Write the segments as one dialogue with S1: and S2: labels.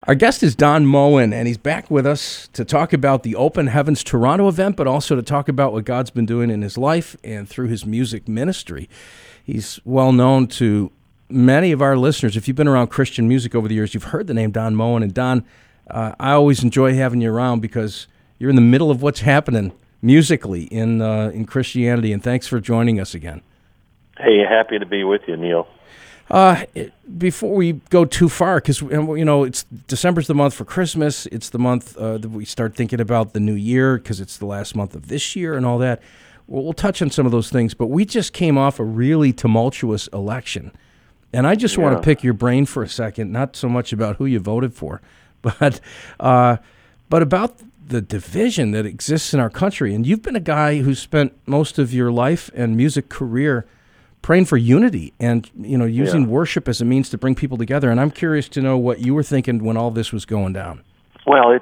S1: Our guest is Don Moen, and he's back with us to talk about the Open Heavens Toronto event, but also to talk about what God's been doing in his life and through his music ministry. He's well known to many of our listeners. If you've been around Christian music over the years, you've heard the name Don Moen. And Don, I always enjoy having you around because you're in the middle of what's happening musically in Christianity, and thanks for joining us again.
S2: Hey, happy to be with you, Neil.
S1: Before we go too far, because it's December's the month for Christmas. It's the month that we start thinking about the new year because it's the last month of this year and all that. We'll touch on some of those things, but we just came off a really tumultuous election, and I just want to pick your brain for a second, not so much about who you voted for, but about the division that exists in our country. And you've been a guy who spent most of your life and music career praying for unity and, using worship as a means to bring people together. And I'm curious to know what you were thinking when all this was going down.
S2: Well,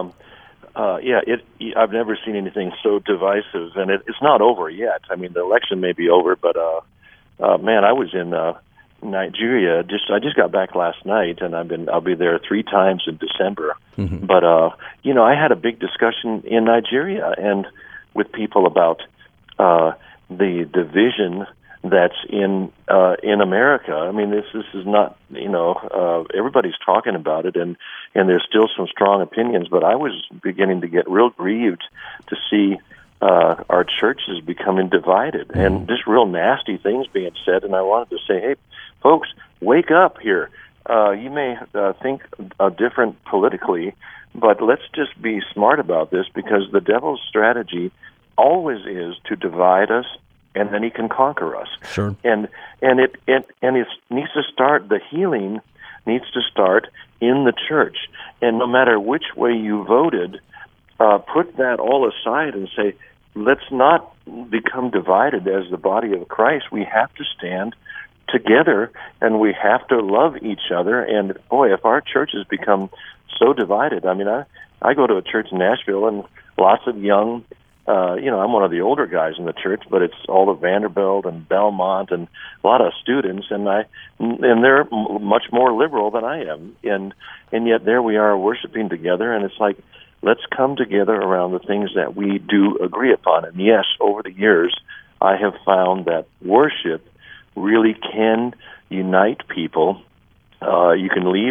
S2: I've never seen anything so divisive, and it's not over yet. I mean, the election may be over, but, I was in Nigeria. I just got back last night, and I'll be there 3 times in December. Mm-hmm. But, I had a big discussion in Nigeria and with people about the division that's in America. I mean, this is not, everybody's talking about it, and there's still some strong opinions, but I was beginning to get real grieved to see our churches becoming divided and just real nasty things being said, and I wanted to say, hey, folks, wake up here. You may think different politically, but let's just be smart about this, because the devil's strategy always is to divide us, and then he can conquer us.
S1: Sure.
S2: And it needs to start. The healing needs to start in the church. And no matter which way you voted, put that all aside and say, let's not become divided as the body of Christ. We have to stand together, and we have to love each other. And boy, if our churches become so divided, I mean, I go to a church in Nashville, and lots of young. I'm one of the older guys in the church, but it's all of Vanderbilt and Belmont and a lot of students, and they're much more liberal than I am, and yet there we are worshiping together, and it's like, let's come together around the things that we do agree upon. And yes, over the years, I have found that worship really can unite people. You can leave,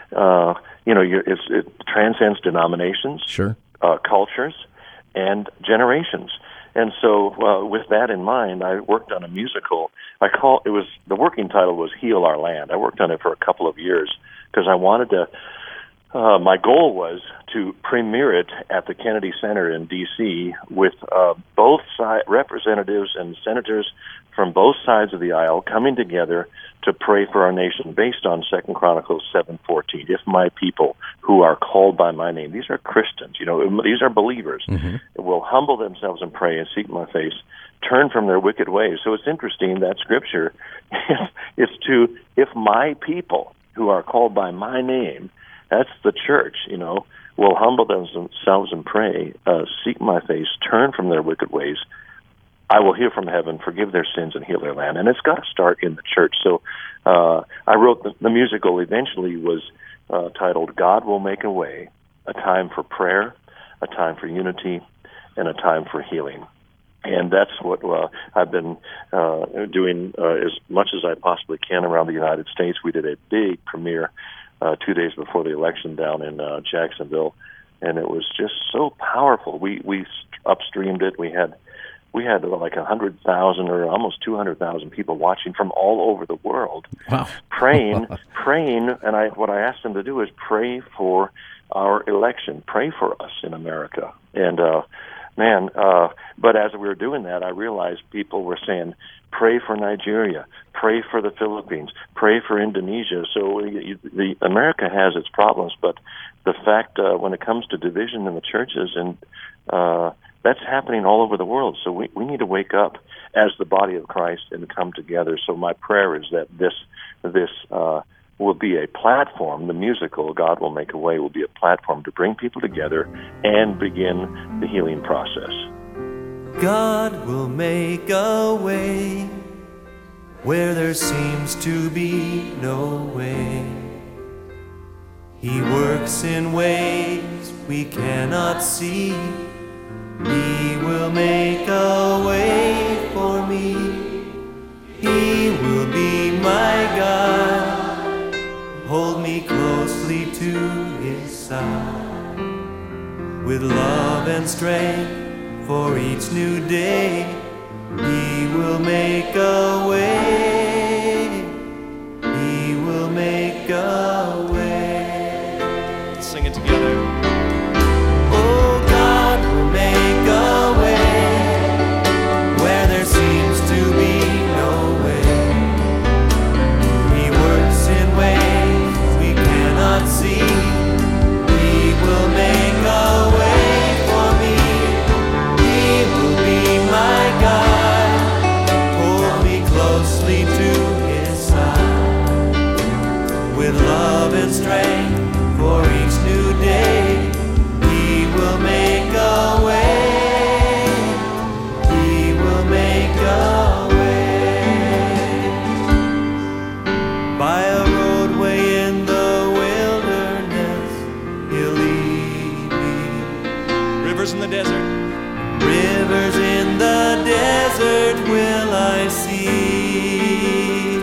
S2: it transcends denominations,
S1: sure,
S2: cultures, and generations. And so with that in mind, I worked on a musical. The working title was Heal Our Land. I worked on it for a couple of years because I wanted to, my goal was to premiere it at the Kennedy Center in D.C. with both representatives and senators from both sides of the aisle coming together to pray for our nation based on 2 Chronicles 7:14. If my people who are called by my name, these are Christians, these are believers, will humble themselves and pray and seek my face, turn from their wicked ways. So it's interesting that scripture is to, if my people who are called by my name, that's the church, will humble themselves and pray, seek my face, turn from their wicked ways, I will hear from heaven, forgive their sins, and heal their land. And it's got to start in the church. So I wrote the musical eventually was titled God Will Make a Way, a time for prayer, a time for unity, and a time for healing. And that's what I've been doing as much as I possibly can around the United States. We did a big premiere 2 days before the election down in Jacksonville, and it was just so powerful. We upstreamed it. We had like 100,000 or almost 200,000 people watching from all over the world.
S1: Wow.
S2: praying, and what I asked them to do is pray for our election, pray for us in America. And but as we were doing that, I realized people were saying, pray for Nigeria, pray for the Philippines, pray for Indonesia. So America has its problems, but the fact when it comes to division in the churches, and that's happening all over the world. So we need to wake up as the body of Christ and come together. So my prayer is that this will be a platform. The musical, God Will Make a Way, will be a platform to bring people together and begin the healing process.
S3: God will make a way where there seems to be no way. He works in ways we cannot see. He will make a way for me. He will be my God, hold me closely to His side. With love and strength for each new day, He will make a way. He will make a way.
S4: Let's sing it together.
S3: Oh, God will make a way where there seems to be no way. He works in ways we cannot see. He will make a way for me. He will be my God, hold me closely to His side. With love and strength for each new day, He will make a way. He will make a way. By a roadway in the wilderness, He'll lead me.
S4: Rivers in the desert.
S3: Rivers in the desert will I see.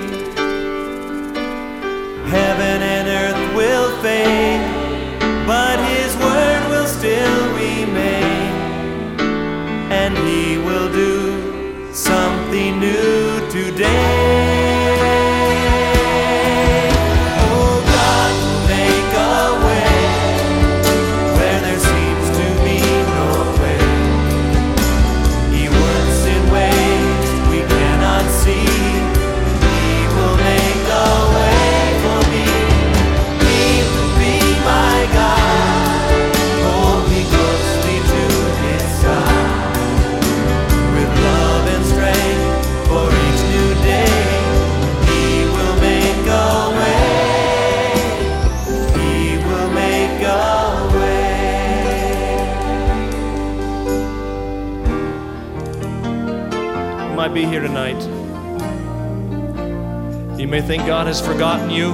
S3: Heaven and earth will fade, but His word will still remain. And He will do something new today. Oh, God will make a way where there seems to be no way. He works in ways we cannot see. He will make a way for me. He will be my God, hold me closely to His side. With love and strength for each new day, He will make a way. He will make a way.
S4: You might be here tonight. You may think God has forgotten you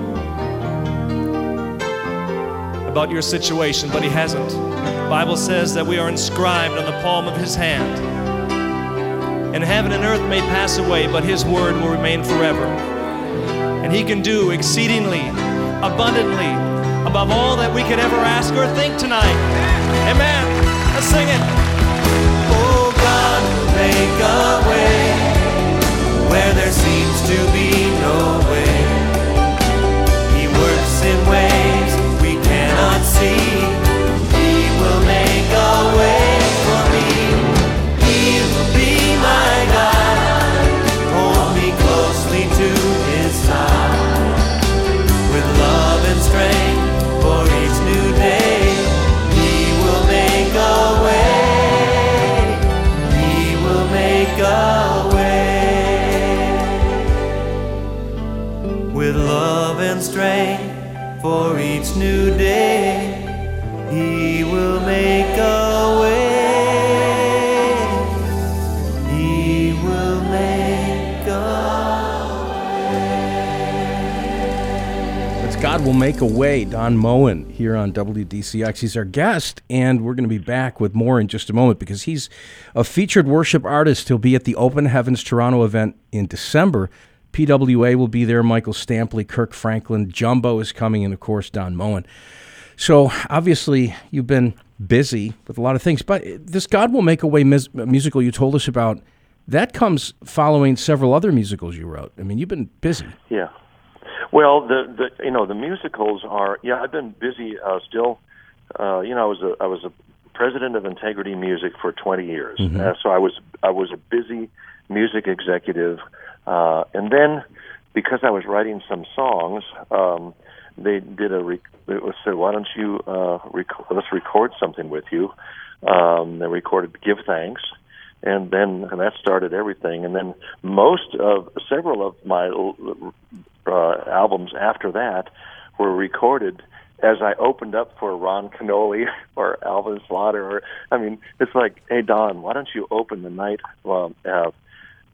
S4: about your situation, but He hasn't. The Bible says that we are inscribed on the palm of His hand. And heaven and earth may pass away, but His word will remain forever. And He can do exceedingly, abundantly, above all that we could ever ask or think tonight. Amen. Let's sing it.
S3: Oh, God will make a way where there seems to be no way. He works in ways we cannot see. He will make a way for me. He will be my God, hold me closely to His side. With love and strength for each new day, He will make a way. He will make a way. With love and strength for each new day, He will make a way. He will make a way.
S1: That's God Will Make a Way. Don Moen here on WDCX. He's our guest, and we're going to be back with more in just a moment because he's a featured worship artist. He'll be at the Open Heavens Toronto event in December. PWA will be there, Michael Stampley, Kirk Franklin, Jumbo is coming, and of course Don Moen. So obviously you've been busy with a lot of things, but this God Will Make a Way musical you told us about, that comes following several other musicals you wrote. I mean, you've been busy.
S2: Yeah. Well, the musicals are, I've been busy still. I was a president of Integrity Music for 20 years.
S1: Mm-hmm.
S2: So I was a busy music executive. And then because I was writing some songs, they did said, why don't you let's record something with you. They recorded Give Thanks, and that started everything. And then several of my albums after that were recorded as I opened up for Ron Canoli or Alvin Slaughter. It's like, hey, Don, why don't you open the night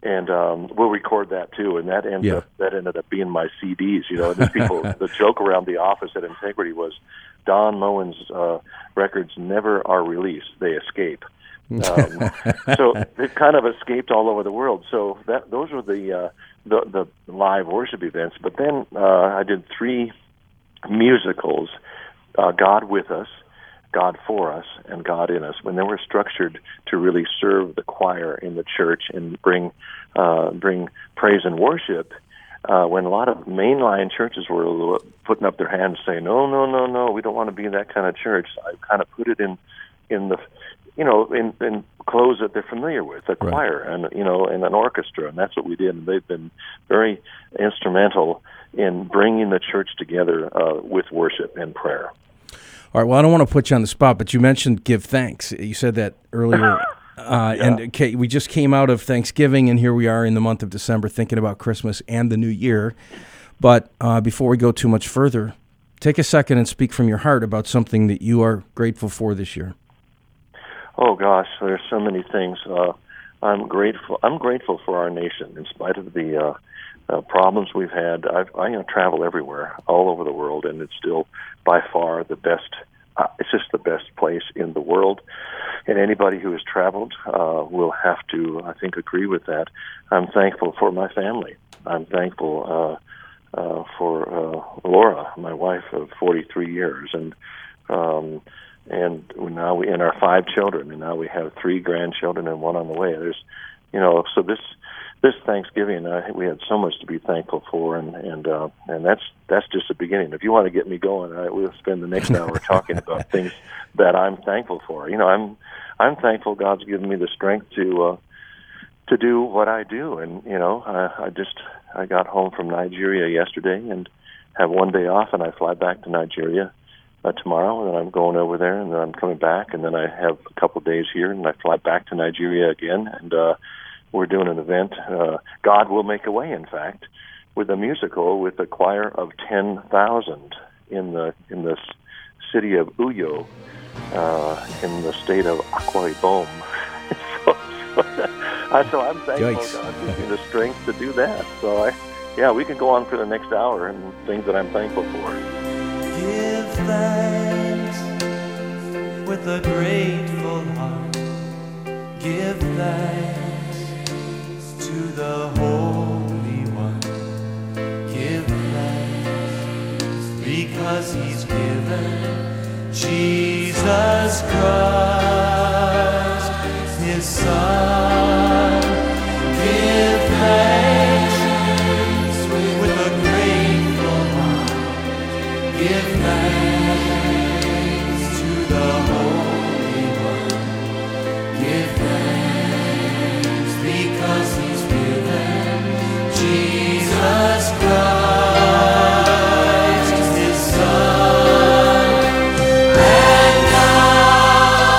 S2: and we'll record that too. And that ended up being my CDs. You know, and the joke around the office at Integrity was Don Moen's records never are released; they escape. So they've kind of escaped all over the world. So those were the live worship events. But then I did 3 musicals: God with Us, God for Us, and God in Us. When they were structured to really serve the choir in the church and bring praise and worship. When a lot of mainline churches were putting up their hands saying, no, we don't want to be that kind of church, I kind of put it in the, in clothes that they're familiar with, a choir and, and an orchestra, and that's what we did. And they've been very instrumental in bringing the church together with worship and prayer.
S1: All right, well, I don't want to put you on the spot, but you mentioned give thanks. You said that earlier. And we just came out of Thanksgiving, and here we are in the month of December thinking about Christmas and the New Year. But before we go too much further, take a second and speak from your heart about something that you are grateful for this year.
S2: Oh gosh, there's so many things. I'm grateful for our nation, in spite of the problems we've had. I travel everywhere, all over the world, and it's still by far the best. It's just the best place in the world. And anybody who has traveled will have to, I think, agree with that. I'm thankful for my family. I'm thankful for Laura, my wife of 43 years, and now and our 5 children, and now we have 3 grandchildren and 1 on the way. There's, so this Thanksgiving, we had so much to be thankful for, and that's just the beginning. If you want to get me going, we'll spend the next hour talking about things that I'm thankful for. I'm thankful God's given me the strength to do what I do, and I got home from Nigeria yesterday and have 1 day off, and I fly back to Nigeria tomorrow, and I'm going over there, and then I'm coming back, and then I have a couple of days here, and I fly back to Nigeria again, and we're doing an event, God Will Make a Way, in fact, with a musical with a choir of 10,000 in the city of Uyo, in the state of Akwa Ibom. so I'm thankful God gives me the strength to do that. So we can go on for the next hour and things that I'm thankful for.
S3: Give thanks with a grateful heart. Give thanks to the Holy One. Give thanks because He's given Jesus Christ, His Son. Give thanks with a grateful heart. Give thanks to the Holy One. Give thanks because He's given Jesus Christ, His Son. And now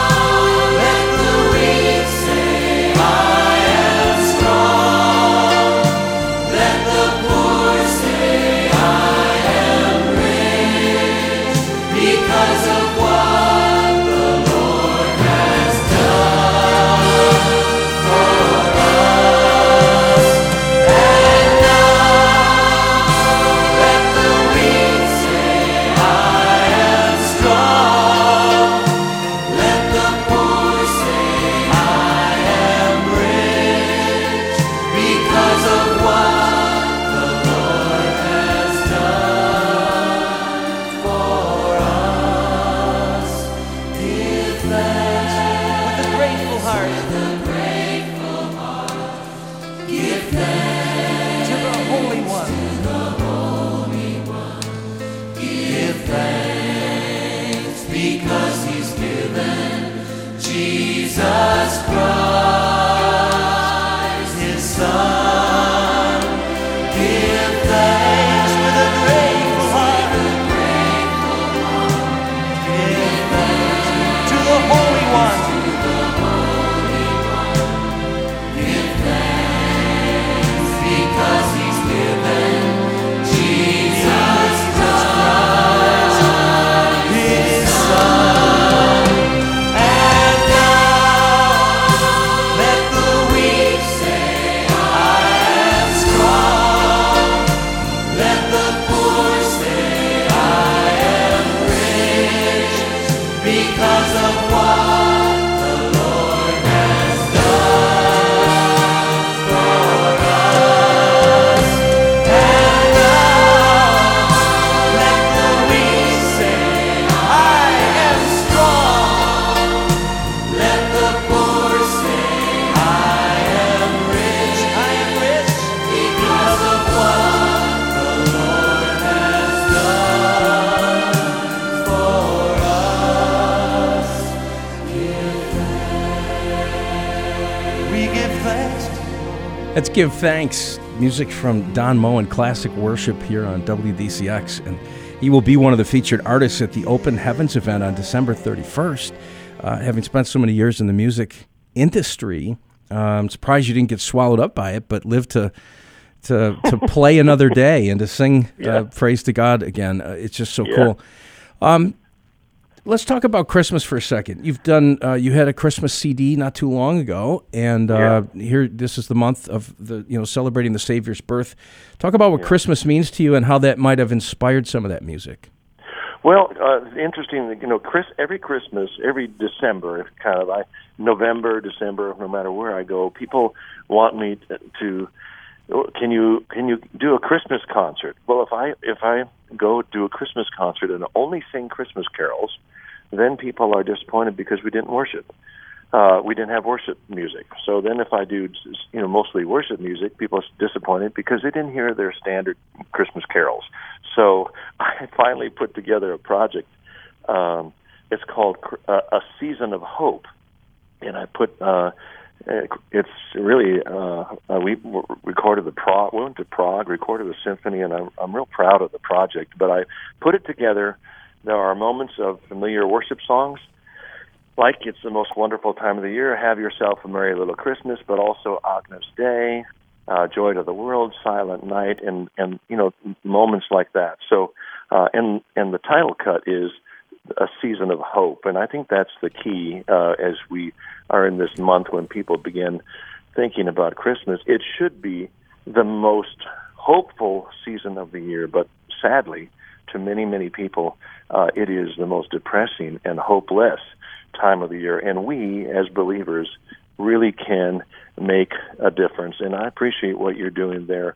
S3: what the Lord has done for us. And now let the weak say, I am strong. Let the poor say, I am rich. I am rich because of what the Lord has done for us. We give thanks.
S1: Let's give thanks. Music from Don Moe and Classic Worship here on WDCX. And he will be one of the featured artists at the Open Heavens event on December 31st. Having spent so many years in the music industry, I'm surprised you didn't get swallowed up by it, but live to play another day and to sing praise to God again. It's just so cool. Let's talk about Christmas for a second. You've done, you had a Christmas CD not too long ago, and here, this is the month of celebrating the Savior's birth. Talk about what Christmas means to you and how that might have inspired some of that music.
S2: Well, interesting. Every Christmas, every December, November, December, no matter where I go, people want me to. Can you do a Christmas concert? Well, if I go do a Christmas concert and only sing Christmas carols, then people are disappointed because we didn't worship. We didn't have worship music. So then if I do, mostly worship music, people are disappointed because they didn't hear their standard Christmas carols. So I finally put together a project. It's called A Season of Hope. And I put, it's really, we recorded we went to Prague, recorded a symphony, and I'm real proud of the project. But I put it together. There are moments of familiar worship songs, like It's the Most Wonderful Time of the Year, Have Yourself a Merry Little Christmas, but also Agnus Dei, Joy to the World, Silent Night, and moments like that. So, and the title cut is A Season of Hope, and I think that's the key as we are in this month when people begin thinking about Christmas. It should be the most hopeful season of the year, but sadly, to many, many people, it is the most depressing and hopeless time of the year, and we, as believers, really can make a difference. And I appreciate what you're doing there,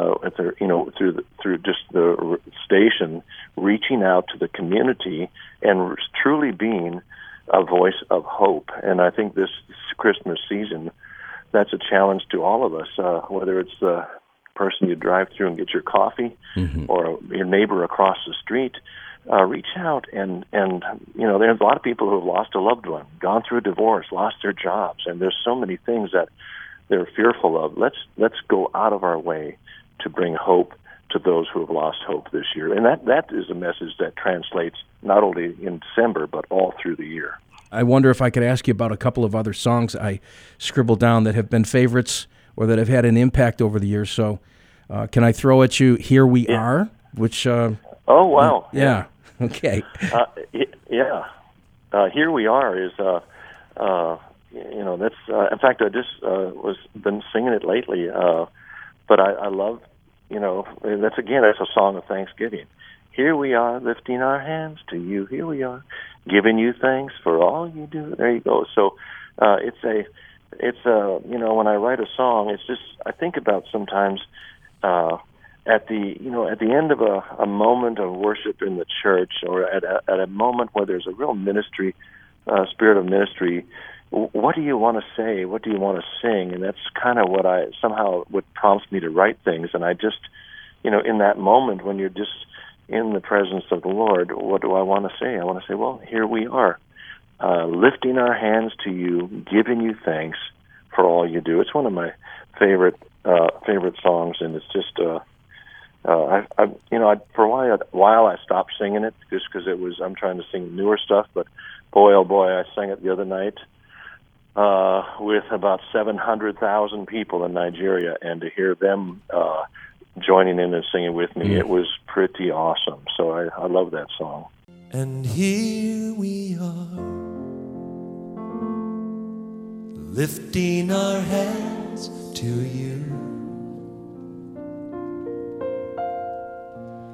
S2: through just the station, reaching out to the community and truly being a voice of hope. And I think this Christmas season, that's a challenge to all of us, whether it's the person you drive through and get your coffee, or your neighbor across the street. Reach out and there's a lot of people who have lost a loved one, gone through a divorce, lost their jobs, and there's so many things that they're fearful of. Let's go out of our way to bring hope to those who have lost hope this year. And that is a message that translates not only in December, but all through the year.
S1: I wonder if I could ask you about a couple of other songs I scribbled down that have been favorites or that have had an impact over the years. So can I throw at you Here We Are, which... oh,
S2: wow.
S1: Yeah. Okay.
S2: Here We Are is, that's, in fact, I just been singing it lately, but I love, that's a song of thanksgiving. Here we are, lifting our hands to you. Here we are, giving you thanks for all you do. There you go. So when I write a song, it's just, I think about sometimes at the end of a moment of worship in the church, or at a moment where there's a real ministry, spirit of ministry, what do you want to say? What do you want to sing? And that's kind of what prompts me to write things. And I just, in that moment when you're just in the presence of the Lord, what do I want to say? I want to say, well, here we are, lifting our hands to you, giving you thanks for all you do. It's one of my favorite songs, and it's just, for a while I stopped singing it just because I'm trying to sing newer stuff, but boy, oh boy, I sang it the other night with about 700,000 people in Nigeria, and to hear them joining in and singing with me, it was pretty awesome. So I love that song.
S3: And here we are, lifting our hands to you.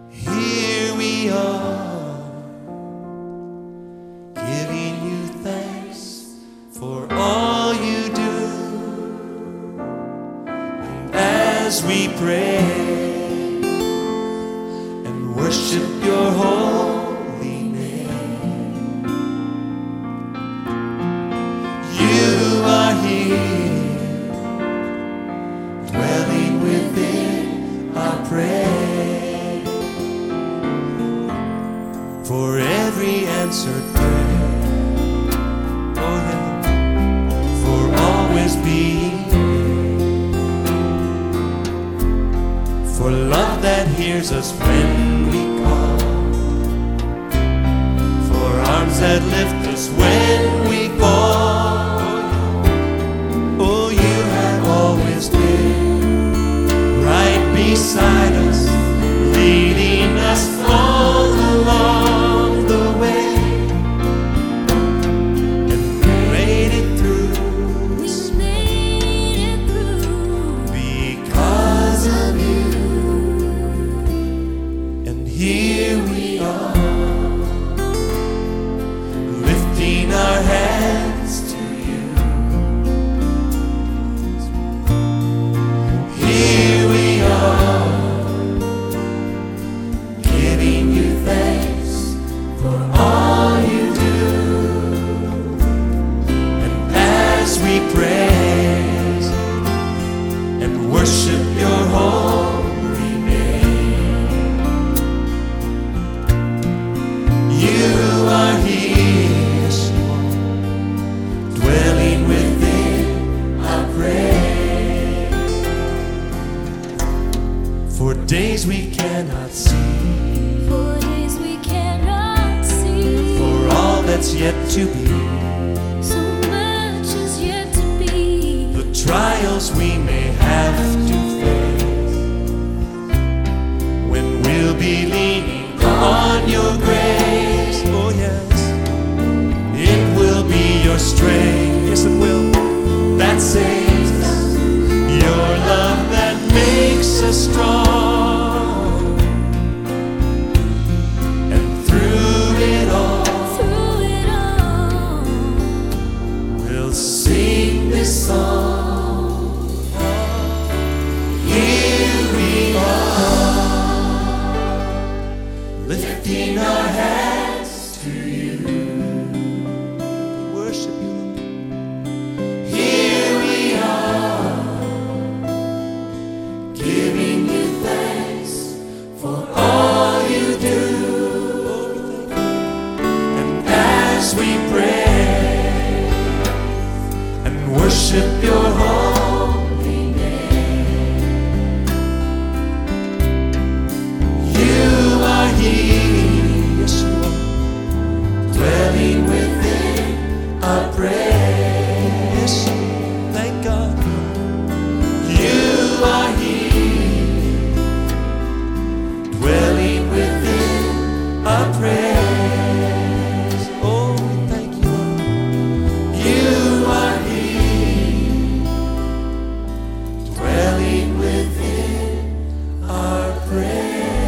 S3: Here we are, giving you thanks we pray and worship your holy name. You are here, dwelling within our prayer. For every answered prayer, oh yeah, for always being, for love that hears us when we call, for arms that lift us when we fall. Oh, you have always been right beside us, leading us all along the way, and we made it through.
S5: We made it through
S3: Because of you. And here we are, lifting our hands to you. Here we are, giving you thanks for all you do. And as we praise and worship your holy name, you are here, dwelling within our praise. For days we cannot see,
S5: for days we cannot see.
S3: for all that's yet to be,
S5: So much is yet to be.
S3: the trials we may have to face, when we'll be leaning on your grace. Oh yes, it will be your strength, yes it will, that saves us, your love that makes us strong. And through it all,
S5: Through it all,
S3: we'll sing this song. Here we are, lifting our hands to you. We worship you. Here we are, giving you thanks for all you do. And as we pray and worship your holy name, you are here, yes you are, dwelling within our praise. Thank God you are here, dwelling within our praise. Oh, we thank you, Lord. You are here, dwelling within our praise.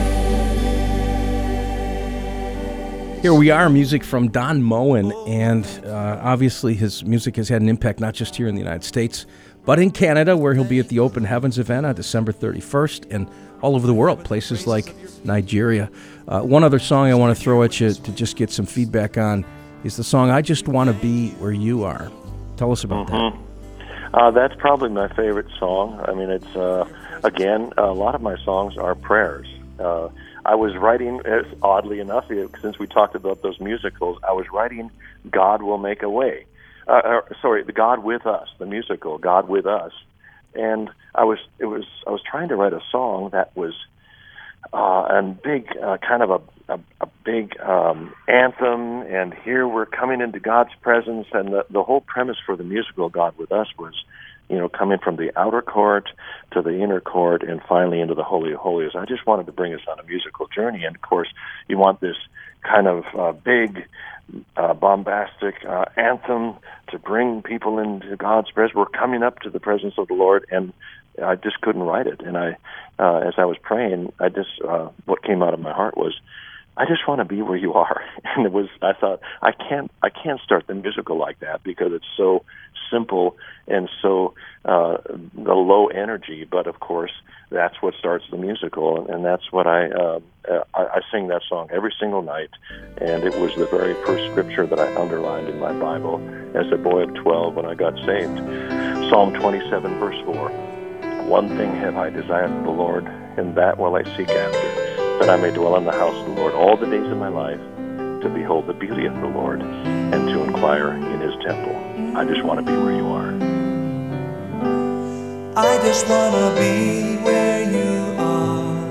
S1: Here we are, music from Don Moen, and obviously his music has had an impact not just here in the United States, but in Canada, where he'll be at the Open Heavens event on December 31st, and all over the world, places like Nigeria. One other song I want to throw at you to just get some feedback on is the song I Just Want to Be Where You Are. Tell us about that.
S2: That's probably my favorite song. I mean, it's, again, a lot of my songs are prayers. I was writing, oddly enough, since we talked about those musicals, I was writing God Will Make a Way. The God With Us, the musical, God With Us. And I was trying to write a song that was and big, kind of a big anthem, and here we're coming into God's presence, and the whole premise for the musical God With Us was, coming from the outer court to the inner court and finally into the Holy of Holies. I just wanted to bring us on a musical journey, and of course, you want this kind of big, bombastic anthem to bring people into God's presence. We're coming up to the presence of the Lord, and I just couldn't write it. And as I was praying, what came out of my heart was, I just want to be where you are. And I thought, I can't start the musical like that because it's so simple and so the low energy. But of course, that's what starts the musical, and that's what I sing that song every single night. And it was the very first scripture that I underlined in my Bible as a boy of 12 when I got saved. Psalm 27, verse 4. One thing have I desired of the Lord, and that will I seek after, that I may dwell in the house of the Lord all the days of my life, to behold the beauty of the Lord, and to inquire in his temple. I just want to be where you are.
S3: I just want to be where you are,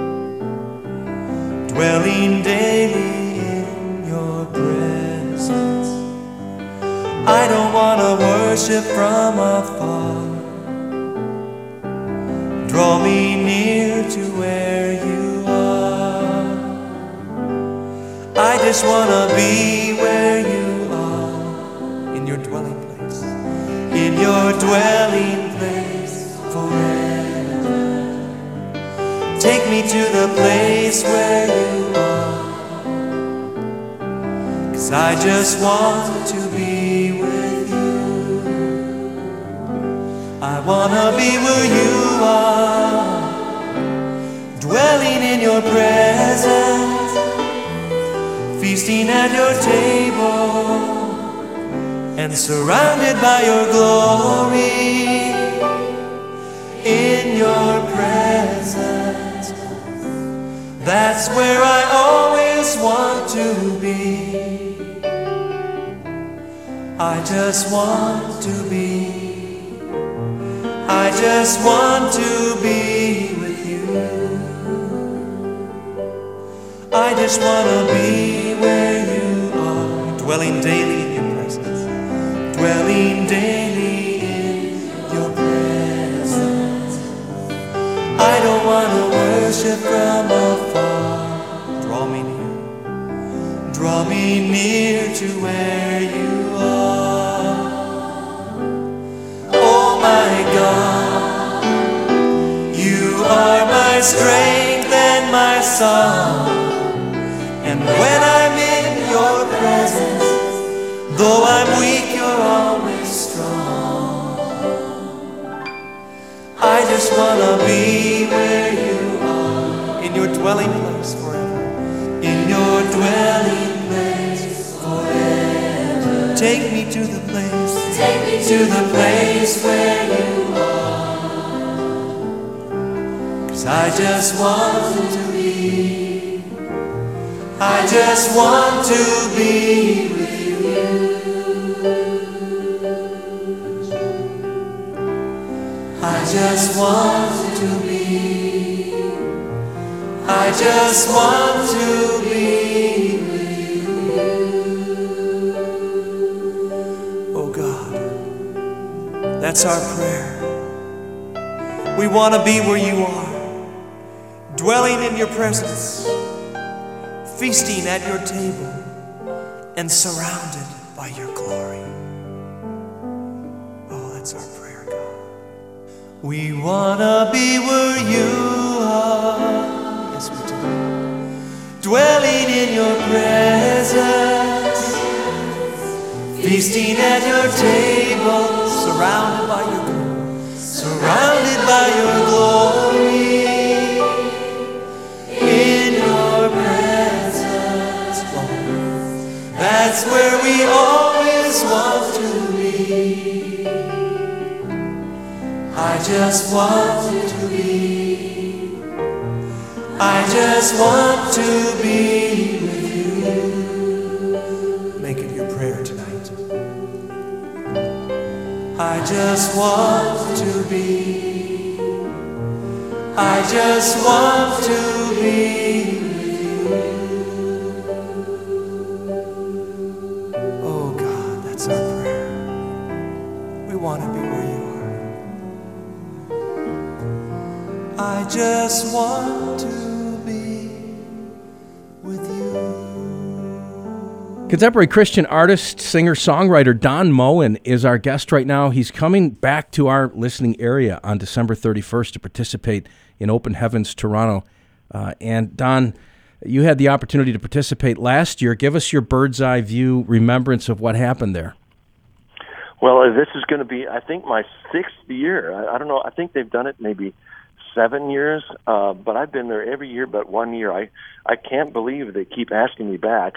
S3: dwelling daily in your presence. I don't want to worship from afar. Draw me near to where you are. I just want to be where you are, in your dwelling place, in your dwelling place forever. Take me to the place where you are, 'cause I just want to be with you. I want to be where you are, dwelling in your presence, feasting at your table, and surrounded by your glory. In your presence, that's where I always want to be. I just want to be. I just want to be with you. I just want to be where you are, dwelling daily in your presence, dwelling daily in your presence. I don't want to worship from afar. Draw me near to where you are. Oh my God, you are my strength and my song. And when I'm in your presence, though I'm weak, you're always strong. I just want to be where you are, in your dwelling place forever, in your dwelling place forever. Take me to the place, to the place where you are, 'cause I just want to be. I just want to be with you. I just want to be. I just want to be with you. Oh God, that's our prayer. We want to be where you are, dwelling in your presence, feasting at your table, and surrounded by your glory. Oh, that's our prayer, God. We want to be where you are. Yes, we do. Dwelling in your presence, feasting at your table, surrounded by your glory, surrounded by your glory. In your presence, that's where we always want to be. I just want to be. I just want to be with you. Make it your prayer tonight. I just want to be. I just want to be with you. Oh God, that's our prayer. We want to be where you are. I just want to be with you.
S1: Contemporary Christian artist, singer, songwriter Don Moen is our guest right now. He's coming back to our listening area on December 31st to participate in Open Heavens Toronto. And Don, You had the opportunity to participate last year. Give us your bird's eye view remembrance of what happened there.
S2: Well, this is going to be, I think, my 6th year. I don't know. I think they've done it maybe 7 years, but I've been there every year but 1 year. I can't believe they keep asking me back.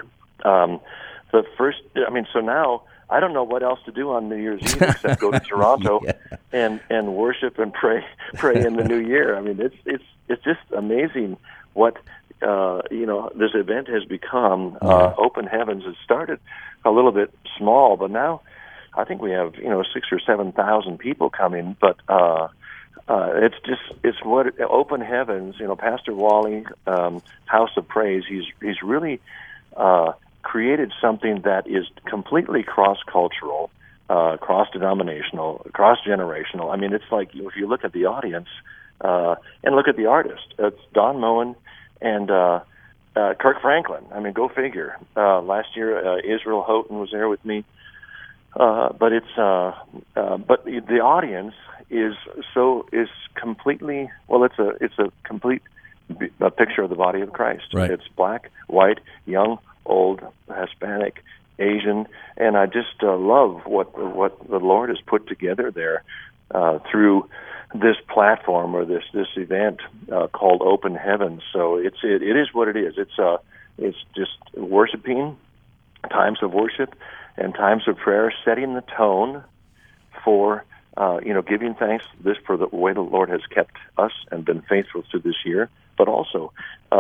S2: So now I don't know what else to do on New Year's Eve except go to Toronto and worship and pray in the new year. I mean, it's just amazing what this event has become. Open Heavens has started a little bit small, but now I think we have 6,000 or 7,000 people coming. But it's what Open Heavens. Pastor Wally, House of Praise. He's really created something that is completely cross-cultural, cross-denominational, cross-generational. I mean, it's like if you look at the audience and look at the artist, it's Don Moen and Kirk Franklin. I mean, go figure. Last year, Israel Houghton was there with me. But the audience is completely, well, it's a complete picture of the body of Christ.
S1: Right.
S2: It's black, white, young, old, Hispanic, Asian, and I just love what the Lord has put together there through this platform or this event called Open Heavens. So it is what it is. It's just worshiping, times of worship and times of prayer, setting the tone for giving thanks for the way the Lord has kept us and been faithful to this year, but also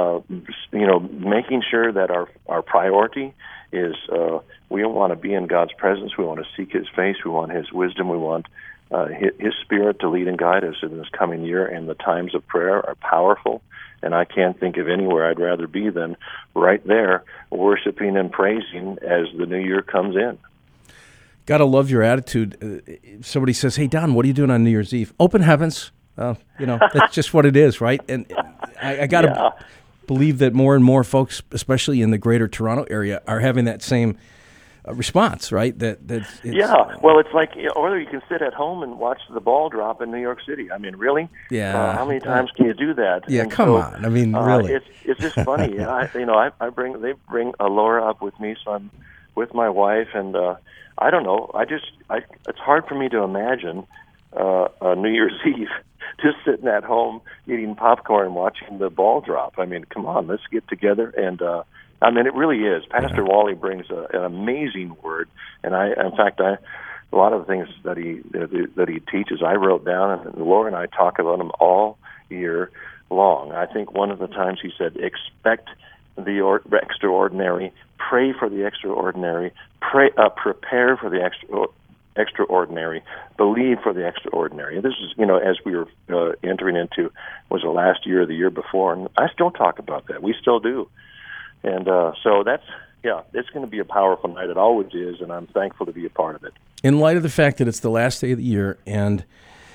S2: making sure that our priority is we want to be in God's presence. We want to seek His face. We want His wisdom. We want His Spirit to lead and guide us in this coming year. And the times of prayer are powerful. And I can't think of anywhere I'd rather be than right there, worshiping and praising as the new year comes in.
S1: Gotta love your attitude. Somebody says, "Hey, Don, what are you doing on New Year's Eve?" Open Heavens. That's just what it is, right? And I gotta believe that more and more folks, especially in the greater Toronto area, are having that same response, right?
S2: Well, it's like, or you can sit at home and watch the ball drop in New York City. I mean, really?
S1: Yeah.
S2: How many times can you do that?
S1: Yeah,
S2: and
S1: come on. I mean, really.
S2: It's just funny. They bring Laura up with me, so I'm with my wife, and I don't know. It's hard for me to imagine a New Year's Eve just sitting at home eating popcorn, watching the ball drop. I mean, come on, let's get together and. It really is. Pastor Wally brings an amazing word, and a lot of the things that he teaches, I wrote down, and Laura and I talk about them all year long. I think one of the times he said, "Expect the extraordinary, pray for the extraordinary, prepare for the extraordinary, believe for the extraordinary." And this is, as we were entering into, was the last year or the year before, and I still talk about that. We still do. And so it's going to be a powerful night. It always is, and I'm thankful to be a part of it.
S1: In light of the fact that it's the last day of the year and,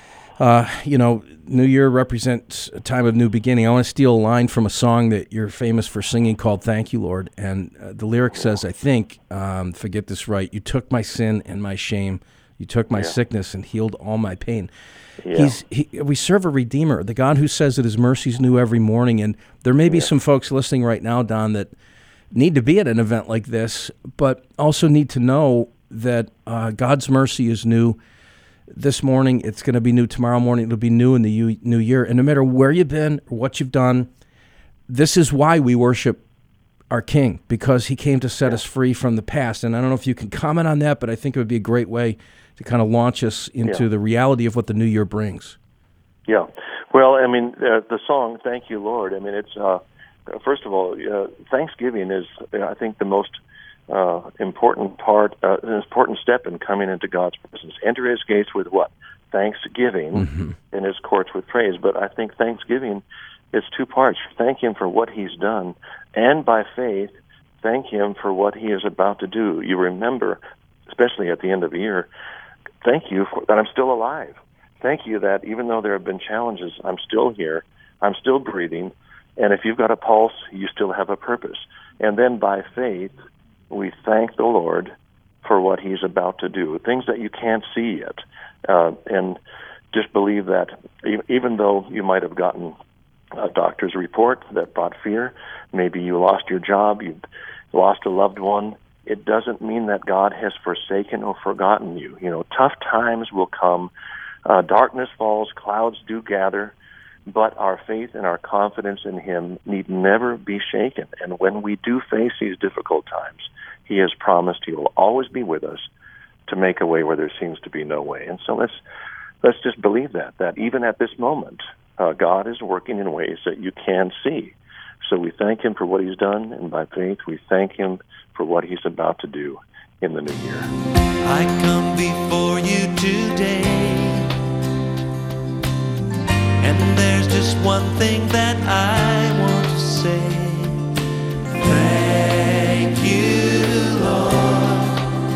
S1: New Year represents a time of new beginning, I want to steal a line from a song that you're famous for singing called "Thank You, Lord." And the lyric says, I think, if I get this right, "You took my sin and my shame. You took my sickness and healed all my pain." Yeah. We serve a Redeemer, the God who says that His mercy's new every morning. And there may be some folks listening right now, Don, that need to be at an event like this, but also need to know that God's mercy is new this morning. It's going to be new tomorrow morning. It'll be new in the new year. And no matter where you've been or what you've done, this is why we worship our King, because He came to set us free from the past. And I don't know if you can comment on that, but I think it would be a great way to kind of launch us into the reality of what the new year brings. Yeah.
S2: Well, the song, "Thank You, Lord," it's, first of all, Thanksgiving is, I think, the most important part, an important step in coming into God's presence. Enter His gates with what? Thanksgiving, and His courts with praise. But I think Thanksgiving is two parts. Thank Him for what He's done, and by faith, thank Him for what He is about to do. You remember, especially at the end of the year, thank you that I'm still alive. Thank you that even though there have been challenges, I'm still here, I'm still breathing, and if you've got a pulse, you still have a purpose. And then by faith, we thank the Lord for what He's about to do, things that you can't see yet. And just believe that even though you might have gotten a doctor's report that brought fear. Maybe you lost your job, you lost a loved one. It doesn't mean that God has forsaken or forgotten you. You know, tough times will come. Darkness falls, clouds do gather, but our faith and our confidence in Him need never be shaken. And when we do face these difficult times, He has promised He will always be with us to make a way where there seems to be no way. And so let's just believe that even at this moment, God is working in ways that you can see. So we thank Him for what He's done, and by faith we thank Him for what He's about to do in the new year.
S3: I come before you today, and there's just one thing that I want to say. Thank you, Lord.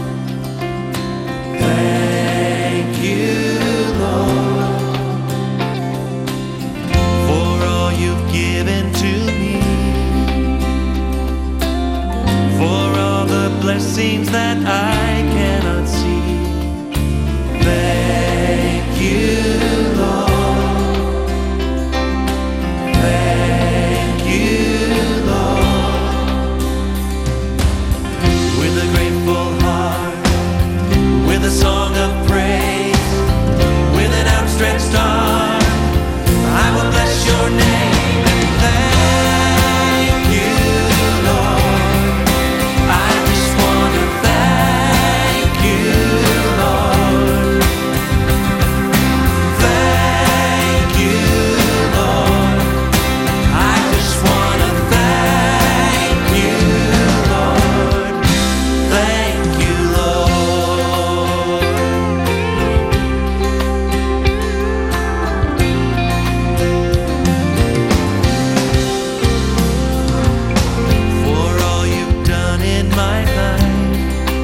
S3: Thank you, Lord, for all you've given to me, for all the blessings that I cannot see. Thank you, Lord. Thank you, Lord. With a grateful heart, with a song of praise, with an outstretched arm, I will bless your name and thank you, Lord. I just want to thank you, Lord. Thank you, Lord. I just want to thank you, Lord. Thank you, Lord. For all you've done in my life,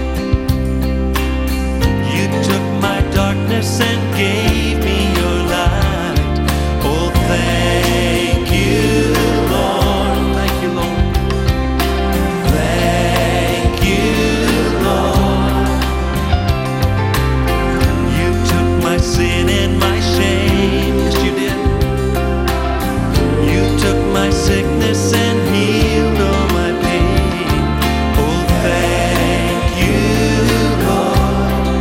S3: you took my darkness and gave me your light. Oh, thank you, Lord. Thank you, Lord. Thank you, Lord. You took my sin and my shame. Yes, you did. You took my sickness and healed all my pain. Oh, thank you, Lord.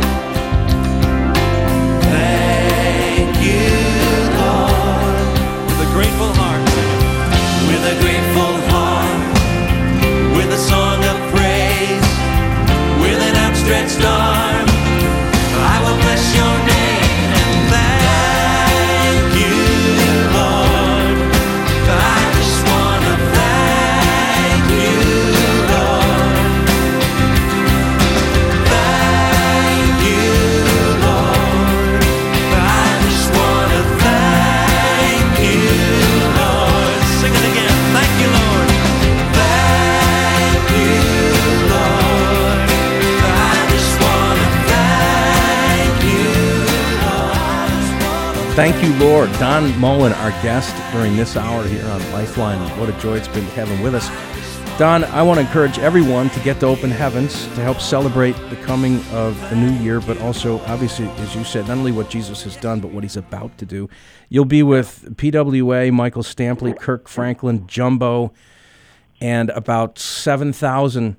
S3: Thank you, Lord. With a grateful heart, with a grateful heart, with a song of praise, with an outstretched arm, I will bless your name and thank you, Lord. I just want to thank you, Lord. Thank you, Lord. I just want to thank you, Lord. Sing it again. Thank you, Lord. Thank you, Lord. I just want to thank you, Lord. I just want to
S1: Thank you, Lord. Don Mullen, our guest during this hour here on Lifeline. What a joy it's been to have him with us. Don, I want to encourage everyone to get to Open Heavens to help celebrate the coming of the new year, but also, obviously, as you said, not only what Jesus has done, but what He's about to do. You'll be with PWA, Michael Stampley, Kirk Franklin, Jumbo, and about 7,000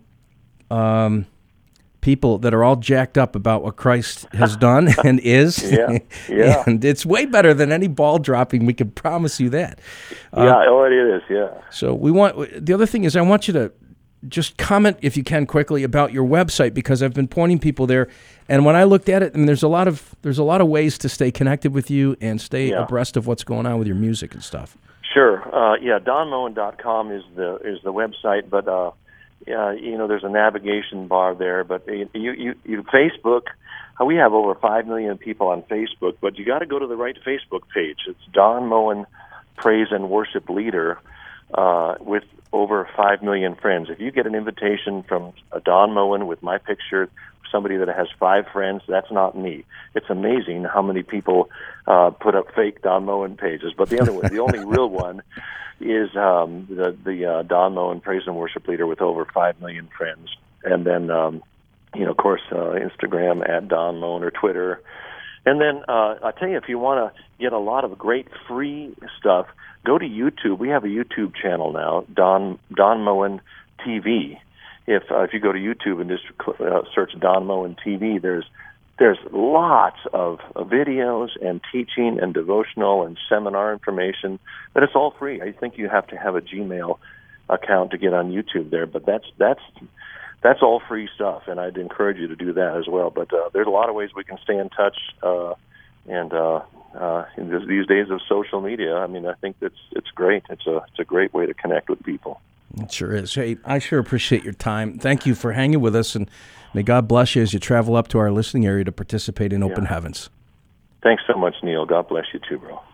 S1: people that are all jacked up about what Christ has done and is.
S2: Yeah.
S1: And it's way better than any ball dropping. We can promise you that.
S2: It is, yeah.
S1: So the other thing is I want you to just comment, if you can, quickly about your website, because I've been pointing people there. And when I looked at it, I mean, there's a lot of ways to stay connected with you and stay abreast of what's going on with your music and stuff.
S2: Sure. DonMullen.com is the website, but there's a navigation bar there. But you Facebook, we have over 5 million people on Facebook, but you got to go to the right Facebook page. It's Don Mullen, Praise and Worship Leader, with over 5 million friends. If you get an invitation from Don Mullen with my picture, somebody that has 5 friends, that's not me. It's amazing how many people put up fake Don Mullen pages. But the only real one is the Don Mullen Praise and Worship Leader with over 5 million friends. And then, of course, Instagram at Don Mullen or Twitter. And then I tell you, if you want to get a lot of great free stuff, go to YouTube. We have a YouTube channel now, Don Moen TV. If you go to YouTube and just search Don Moen TV, there's lots of videos and teaching and devotional and seminar information, but it's all free. I think you have to have a Gmail account to get on YouTube there, but that's all free stuff, and I'd encourage you to do that as well. But there's a lot of ways we can stay in touch, and in these days of social media, I mean, I think it's great. It's a great way to connect with people.
S1: It sure is. Hey, I sure appreciate your time. Thank you for hanging with us, and may God bless you as you travel up to our listening area to participate in Open Heavens.
S2: Thanks so much, Neil. God bless you too, bro.